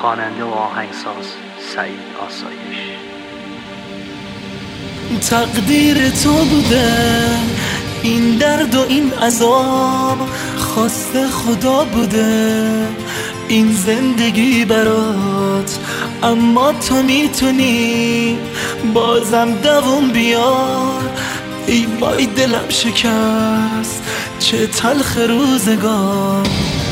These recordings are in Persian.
خواننده و آهنگساز سعید آسایش. تقدیر تو بوده این درد و این عذاب، خواست خدا بوده این زندگی برات، اما تو میتونی بازم دووم بیار. ای وای دلم شکست چه تلخ روزگار،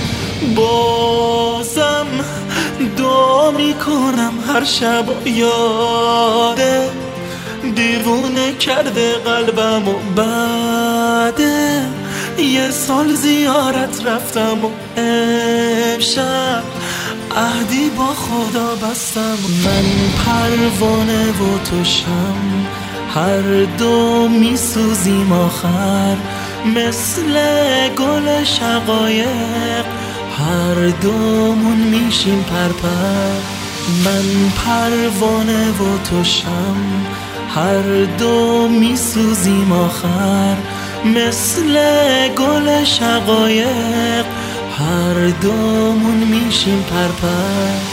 بازم دعا میکنم هر شب یاده، دیوونه کرده قلبم و بعده یه سال زیارت رفتم و امشب عهدی با خدا بستم. من پروانه و تو شمع، هر دو میسوزیم آخر مثل گل شقایق، هر دومون میشیم پرپر. من پروانه و تو شمع، هر دو میسوزیم آخر مثل گل شقایق، هر دومون میشیم پرپر.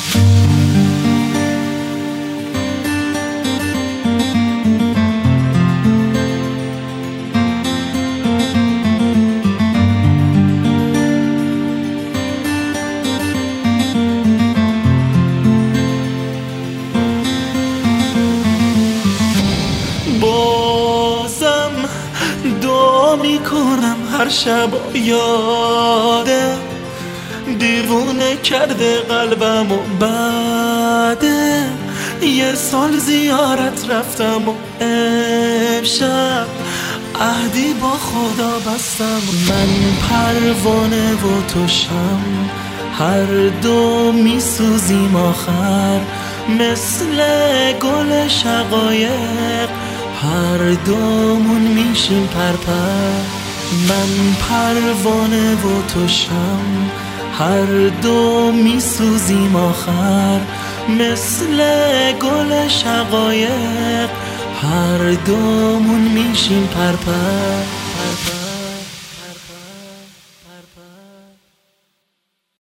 بازم دعا میکنم هر شب یاده، دیوونه کرده قلبم و بعده یه سال زیارت رفتم و امشب عهدی با خدا بستم. من پروانه و تو شمع، هر دو میسوزیم آخر مثل گل شقایق، هر دومون میشیم پرپر. من پروانه و تو شمع، هر دو میسوزیم آخر مثل گل شقایق، هر دومون میشیم پرپر.